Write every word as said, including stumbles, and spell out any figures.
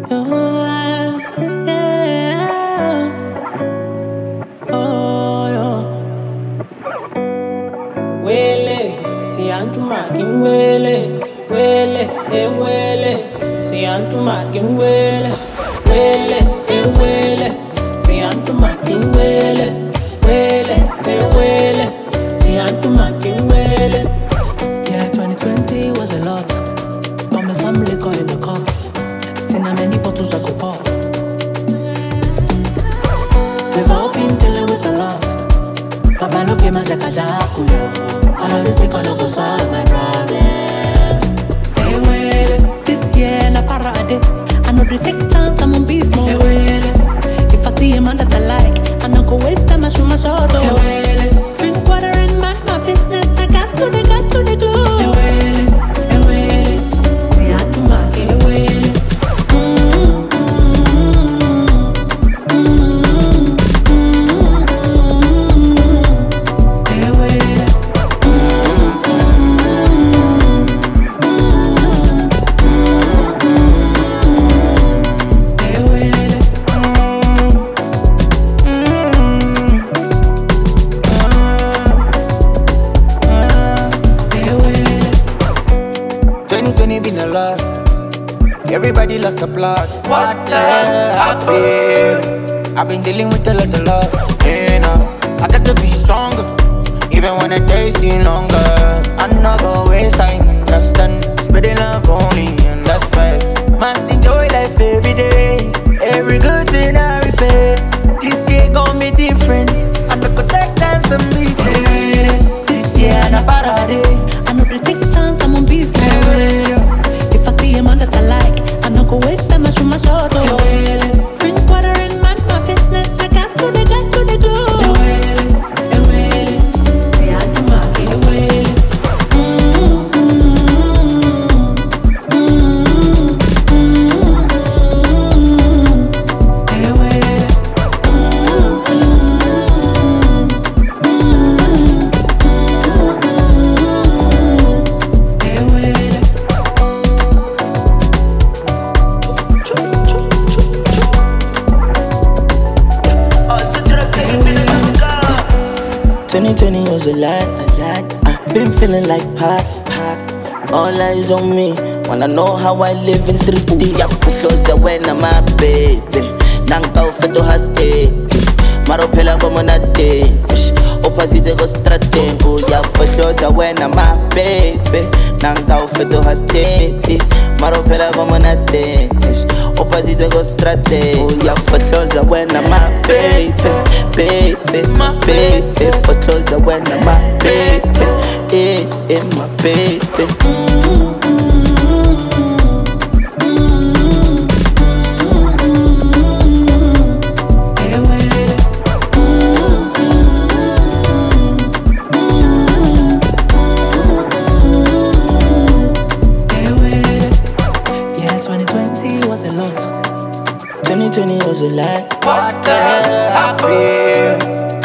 Oh, yeah. Oh, no. Wele, si antu makin wele, wele, e wele, si antu makin wele, wele, e wele, si antu makin wele, wele, e wele, si antu makin wele. Yeah, twenty twenty was a lot, but me some liquor in the cup. Seen how many bottles I could pop. We've all been dealing with a lot. Papa no came as a kajakuyo. All of this liquor no go solve my problem. Hey, wait, this year na parade. I know they take chance, I'm on beast mode. Hey, wait, if I see a man that I like, I no go waste time, I shoot my shot. Hey, wait, drink water and mind my business. I gas to the gas to the glow. Hey, wait, hey, wait, see I do my hey, wait. twenty twenty been a lot. Everybody lost the plot. What the hell happened? I've been dealing with a lot of love. You know, I got to be stronger, even when the days seem longer. I'm not gonna waste time, understand? Spreading love only, and that's right. Must enjoy life every day. Every good thing I repay. This year gon' be different. I'm not gonna take dance and be still. This year na parade. I know they take chance, I'm on beast mode. If I see a man that I like, I no go waste time, I shoot my shot. Oh, drink water and mind my business. I gas to the gas to the glow. Say I do my get away. twenty twenty was a lot, a lot. I've been feeling like pop, pop. All eyes on me. Wanna know how I live in three D. Ya fuhloza wena my baby. Nanga ufeto haste. Marophela como nade. Opposite go stratengu. Ya fuhloza wena my baby. Nanga ufeto haste. Marophela como nade. Opposite go stratengu. Ya fuhloza wena my baby, baby, my baby. Fuhloza wena my baby, eh, eh, my baby. twenty twenty was a lot. What the hell happened?